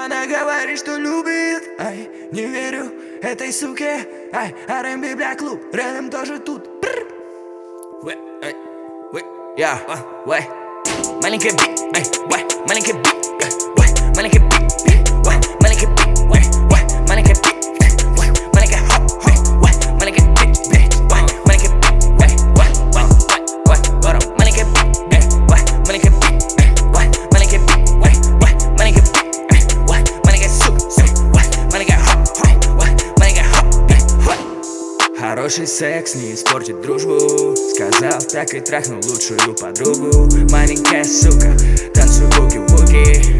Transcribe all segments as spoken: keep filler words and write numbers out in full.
Она говорит, что любит, ай, не верю этой суке. Ай, ар энд би, бля, клуб, рядом тоже тут. Уэ, ай, уэ, я, уэ. Маленький бит, ай, уэ, маленький бит, уэ, маленький бит, уэ, маленький бит, уэ, уэ, маленький бит, уэ, маленький хоп, хоп, уэ, маленький бит, уэ, маленький бит, уэ, уэ, уэ, уэ, уэ, маленький бит, уэ, маленький бит, уэ, маленький бит, уэ, уэ, маленький бит, уэ, маленький сук, сук, уэ, маленький хоп, хоп, уэ, маленький хоп, уэ. Хороший секс не испортит дружбу, сказал, так и трахнул лучшую подругу. Маленькая сука, танцуй буги-вуги.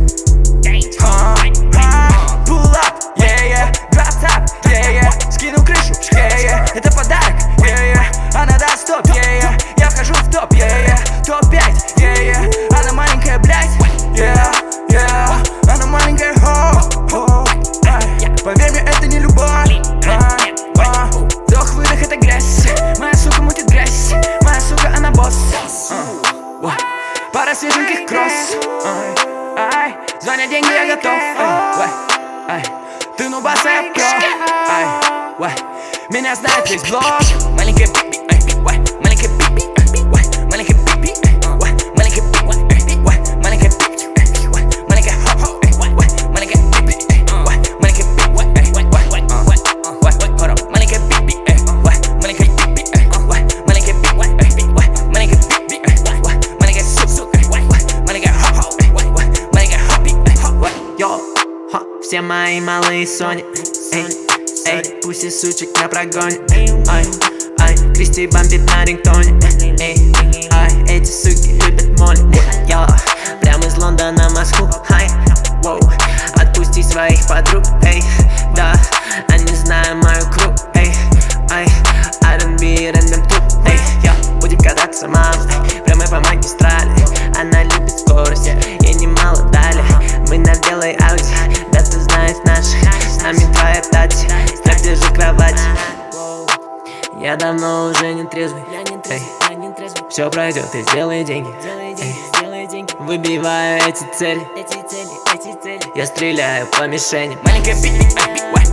Pull up, yeah, yeah, drop top, yeah, yeah. Скину крышу, yeah, yeah. Это подарок, yeah, yeah. Она даст стоп, yeah, yeah. Я вхожу в топ, yeah, yeah. топ пять, yeah, yeah. Она маленькая, блядь, yeah, yeah. Она маленькая, ho, ho. Поверь мне, это не любовь. Вдох-выдох, это грязь. Моя сука мутит грязь. Моя сука, она босс. uh, Пара свеженьких кросс. Ай, ай, звонят деньги, я готов. Ай, ай, ты нубаса, я про. Ай, ай, меня знает весь блог. Маленький биби, ай, маленький биби, ай, маленький биби, ай, маленький биби, ай, маленький биби, ай, маленький хоп, ай, маленький биби, ай, маленький биби, ай, маленький биби, ай, маленький биби, ай, маленький биби, ай, маленький биби, ай, маленький сук, маленький хоп, маленький хоп. Йо, ха, все мои малые Сони. Эй, эй, пусть и сучек на прогоне. Ай, ай, Кристи бомбит на рингтоне. Эй, ай, эти суки любят моли. Йо, прямо из Лондона в Москву. Ай, воу, отпусти своих подруг. Эй, да, они знают мою кру. Эй, ай, ар энд би, рэндом тур. Эй, йо, будем кататься, мам, прямо по магистрали. Она любит скорость, ей немало дали. Мы на белой ауди, да ты знаешь наших. С нами твоя тати, страх держи кровать. Я давно уже не трезвый. Эй, все пройдет и сделай деньги. Эй, выбиваю эти цели. Я стреляю по мишени. Маленькая биби,